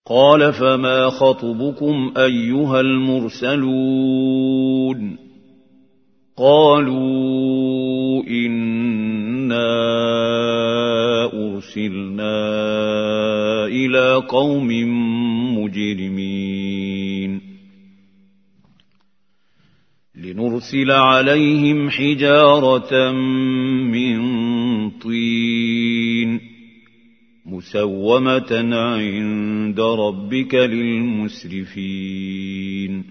قال فما خطبكم أيها المرسلون قالوا إنا أرسلنا إلى قوم مجرمين لنرسل عليهم حجارة من طين مسومة عند ربك للمسرفين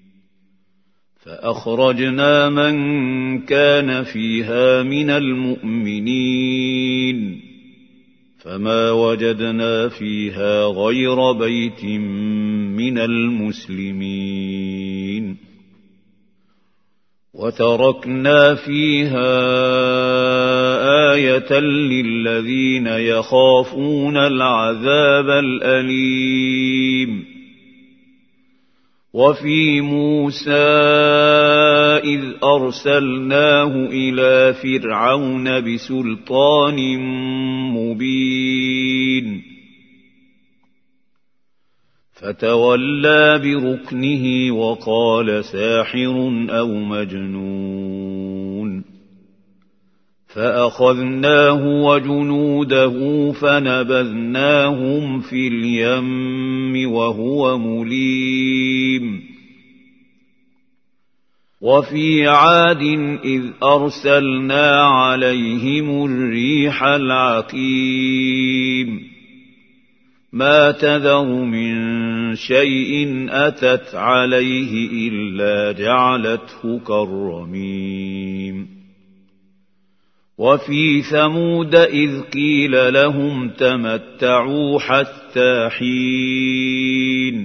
فأخرجنا من كان فيها من المؤمنين فما وجدنا فيها غير بيت من المسلمين وتركنا فيها آية للذين يخافون العذاب الأليم وفي موسى إذ أرسلناه إلى فرعون بسلطان مبين فتولى بركنه وقال ساحر أو مجنون فأخذناه وجنوده فنبذناهم في اليم وهو مليم وفي عاد إذ أرسلنا عليهم الريح العقيم ما تذر من شيء أتت عليه إلا جعلته كالرميم وفي ثمود إذ قيل لهم تمتعوا حتى حين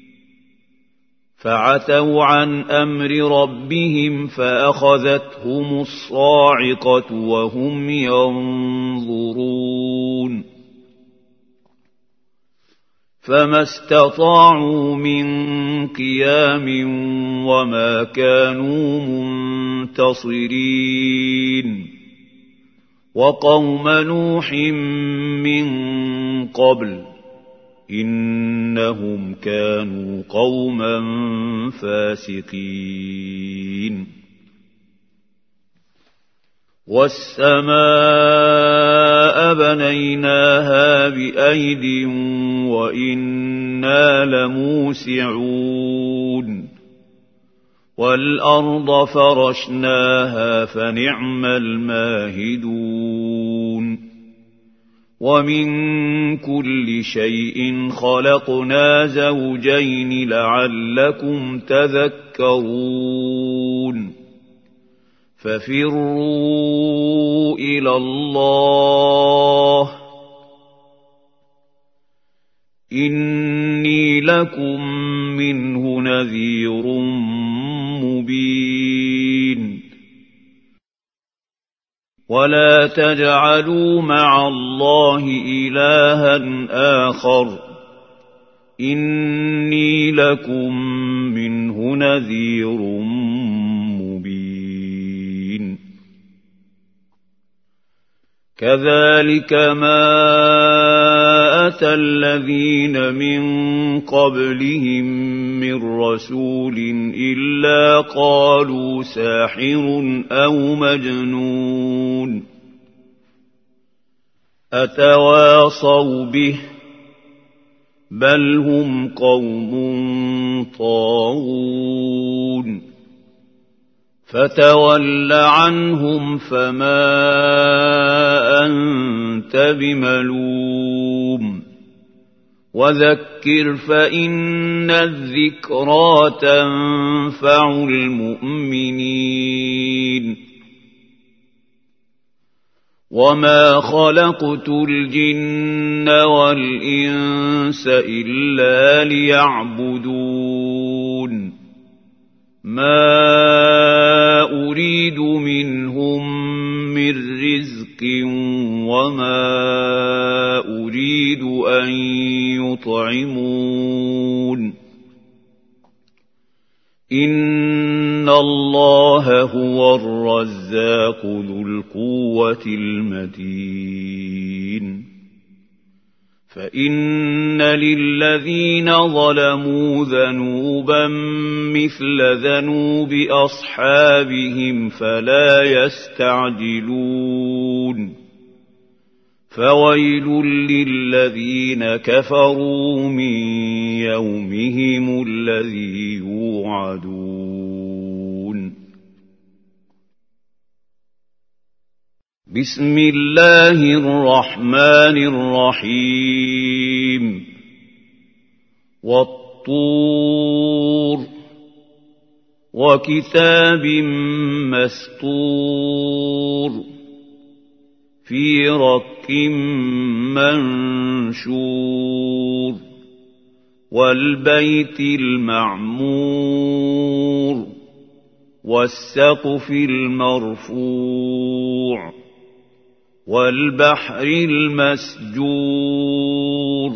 فعتوا عن أمر ربهم فأخذتهم الصاعقة وهم ينظرون فما استطاعوا من قيام وما كانوا منتصرين وقوم نوح من قبل إنهم كانوا قوما فاسقين والسماء بنيناها بأيد وإنا لموسعون والأرض فرشناها فنعم الماهدون ومن كل شيء خلقنا زوجين لعلكم تذكرون ففروا إلى الله إني لكم منه نذير مبين ولا تجعلوا مع الله إلها آخر إني لكم منه نذير مبين كذلك ما أتى الذين من قبلهم من رسول إلا قالوا ساحر أو مجنون أتواصوا به بل هم قوم طاغون فتول عنهم فما أنت بملوم وذكر فإن الذكرى تنفع المؤمنين وما خلقت الجن والإنس إلا ليعبدون ما أريد منهم من رزق وما أريد أن يطعمون إن الله هو الرزاق ذو القوة المتين فإن للذين ظلموا ذنوبا مثل ذنوب أصحابهم فلا يستعجلون فويل للذين كفروا من يومهم الذي يوعدون بسم الله الرحمن الرحيم والطور وكتاب مسطور في رق منشور والبيت المعمور والسقف المرفوع والبحر المسجور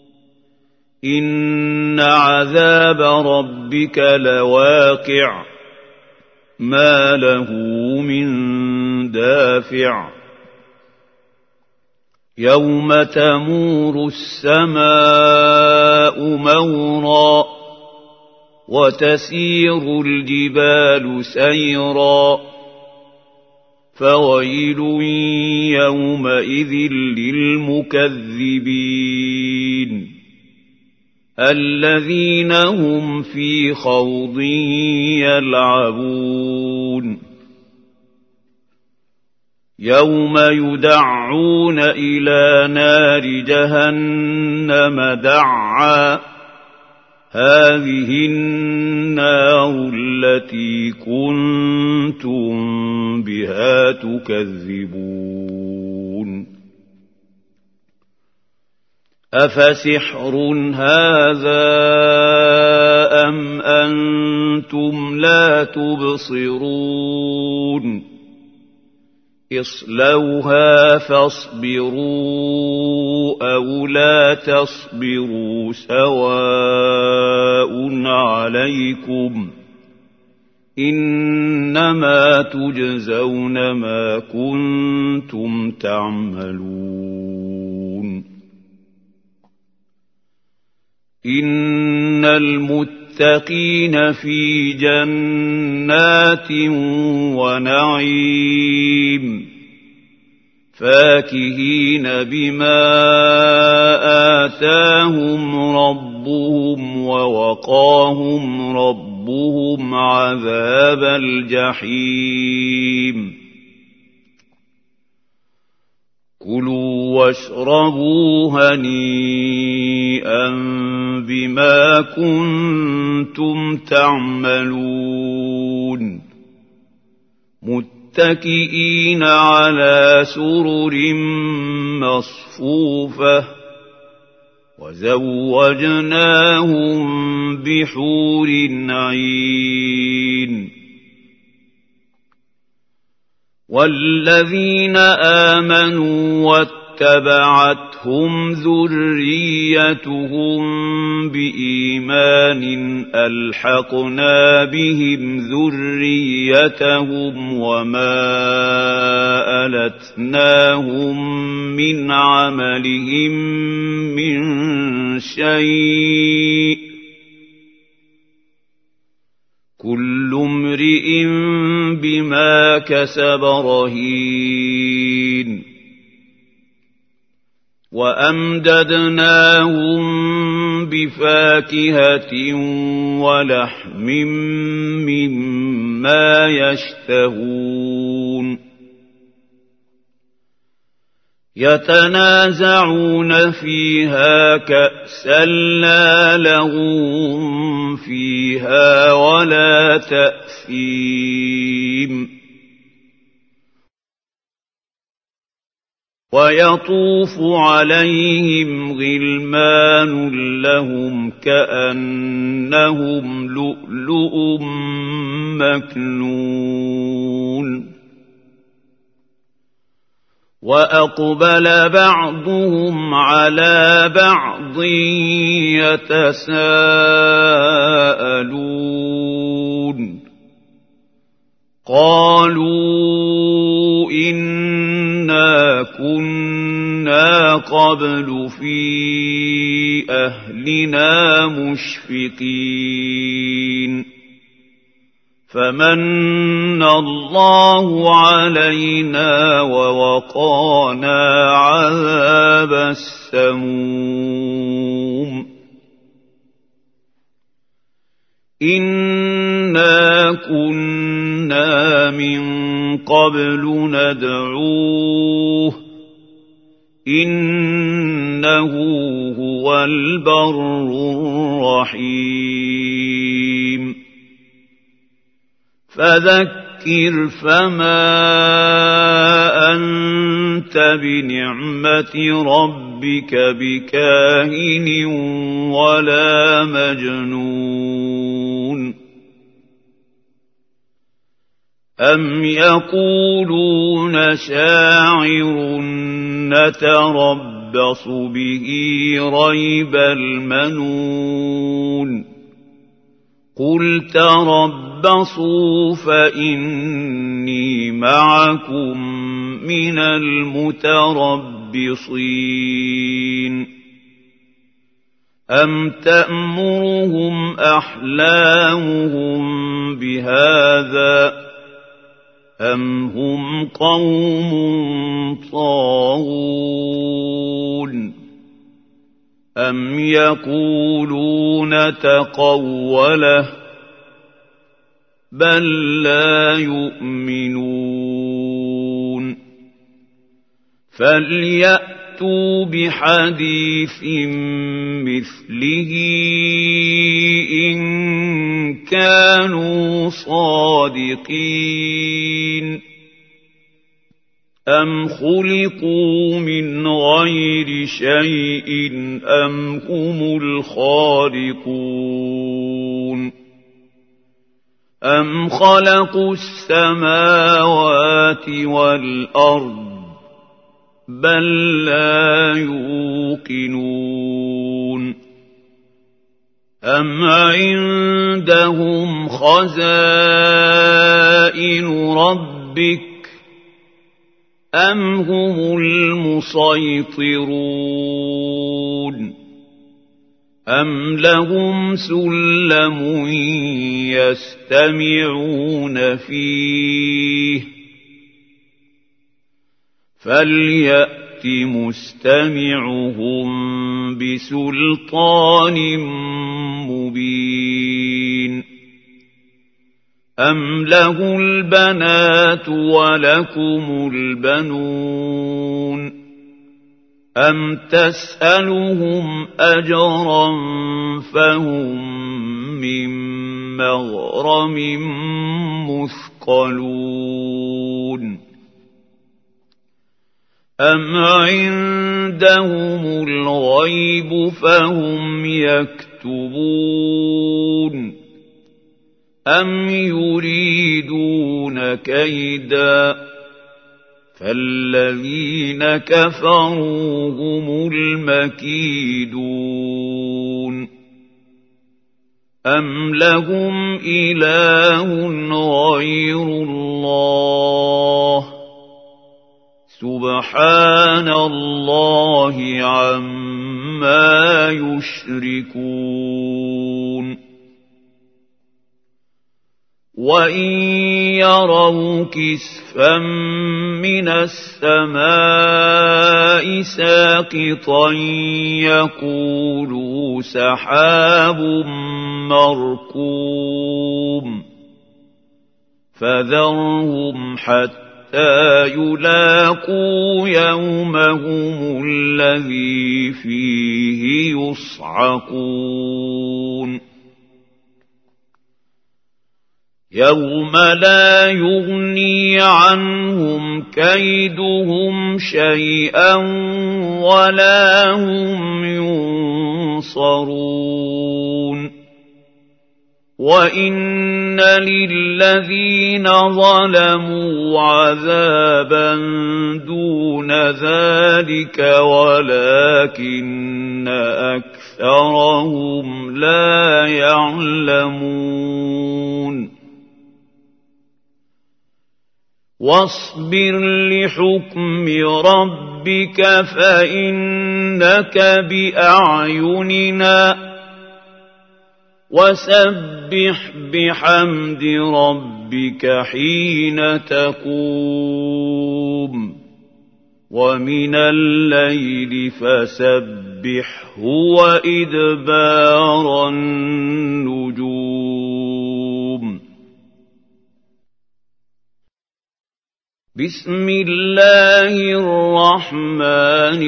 إن عذاب ربك لواقع ما له من دافع يوم تمور السماء مورا وتسير الجبال سيرا فويل يومئذ للمكذبين الذين هم في خوض يلعبون يوم يدعون إلى نار جهنم دعا هذه النار التي كنتم بها تكذبون أفسحر هذا أم أنتم لا تبصرون اصلوها فاصبروا أو لا تصبروا سواء عليكم إنما تجزون ما كنتم تعملون إن المتقين في جنات ونعيم فاكهين بما آتاهم ربهم ووقاهم ربهم عذاب الجحيم كلوا واشربوا هنيئا بما كنتم تعملون متكئين على سرر مصفوفة وزوجناهم بحور عين والذين آمنوا واتبعتهم ذريتهم بإيمان ألحقنا بهم ذريتهم وما ألتناهم من عملهم من شيء كل امرئ بما كسب رهين وأمددناهم بفاكهة ولحم مما يشتهون يتنازعون فيها كأسا لا لغو فيها ولا تأثيم ويطوف عليهم غلمان لهم كأنهم لؤلؤ مكنون وأقبل بعضهم على بعض يتساءلون قالوا إنا كنا كنا قبل في أهلنا مشفقين فمن الله علينا ووقانا عذاب السموم إنا كنا من قبل ندعوه إنه هو البر الرحيم فذكر فما أنت بنعمة ربك بكاهن ولا مجنون أم يقولون شاعر نتربص به ريب المنون قل تربصوا فإني معكم من المتربصين أم تأمرهم أحلامهم بهذا أم هم قوم طاغون أم يقولون تقوله بل لا يؤمنون فليأتوا بحديث مثله إن كانوا صادقين أم خلقوا من غير شيء أم هم الخالقون أم خلقوا السماوات والأرض بل لا يوقنون أم عندهم خزائن ربك أم هم المسيطرون أم لهم سلم يستمعون فيه فليأت مستمعهم بسلطان مبين أم له البنات ولكم البنون أم تسألهم أجرا فهم من مغرم مثقلون أم عندهم الغيب فهم يكتبون أم يريدون كيدا فالذين كفروا هم المكيدون أم لهم إله غير الله سبحان الله عما يشركون وإن يروا كسفا من السماء ساقطا يقولوا سحاب مركوم فذرهم حتى يلاقوا يومهم الذي فيه يصعقون يوم لا يغني عنهم كيدهم شيئا ولا هم ينصرون وإن للذين ظلموا عذابا دون ذلك ولكن أكثرهم لا يعلمون واصبر لحكم ربك فإنك بأعيننا وسبح بحمد ربك حين تقوم ومن الليل فسبحه وإدبار النجوم بسم الله الرحمن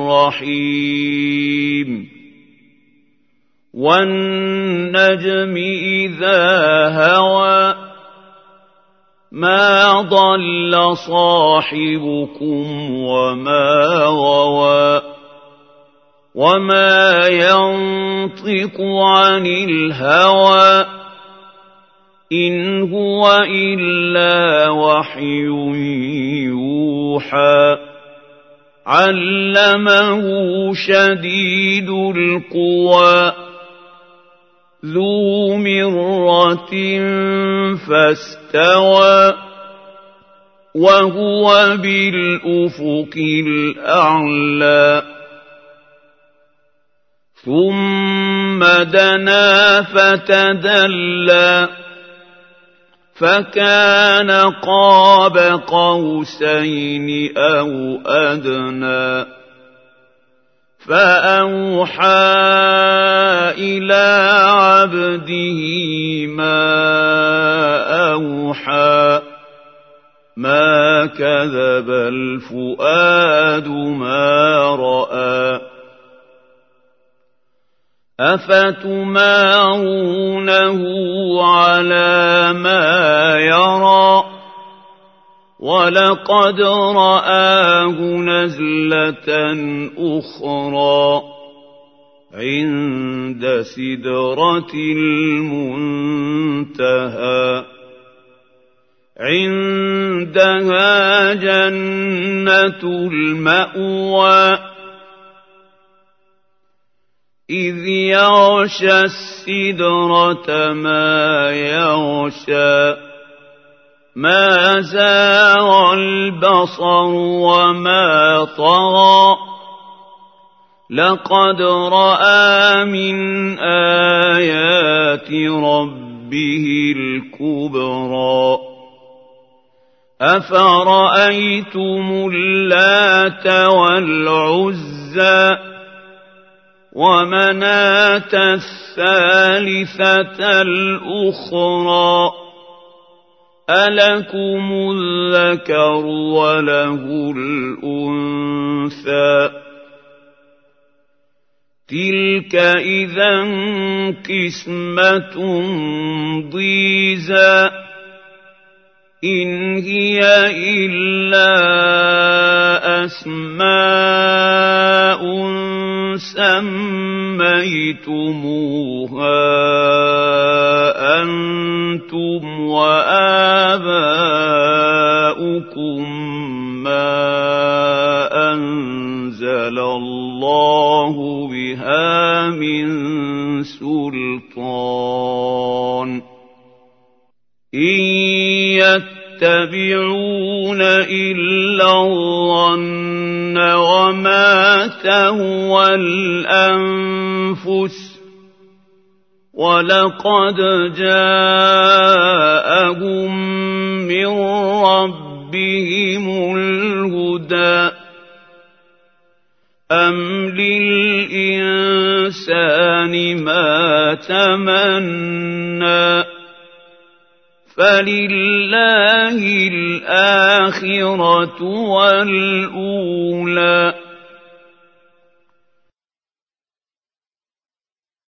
الرحيم والنجم إذا هوى ما ضل صاحبكم وما غوى وما ينطق عن الهوى إن هو إلا وحي يوحى علمه شديد القوى ذو مرة فاستوى وهو بالأفق الأعلى ثم دنا فتدلى فكان قاب قوسين أو أدنى فأوحى إلى عبده ما أوحى ما كذب الفؤاد ما رأى أفتمارونه على ما يرى ولقد رآه نزلة أخرى عند سدرة المنتهى عندها جنة المأوى إذ يغشى السدرة ما يغشى ما زاغ البصر وما طغى لقد رأى من آيات ربه الكبرى أفرأيتم اللات والعزى ومناة الثالثة الأخرى ألكم الذكر وله الأنثى تلك إذا قسمة ضيزى إن هي إلا أسماء سميتموها أنتم وآباؤكم ما أنزل الله بها من سلطان إن يتبعون إلا الظن وما تهوى الأنفس ولقد جاءهم من ربهم الهدى أم للإنسان ما تمنى فلله الآخرة والأولى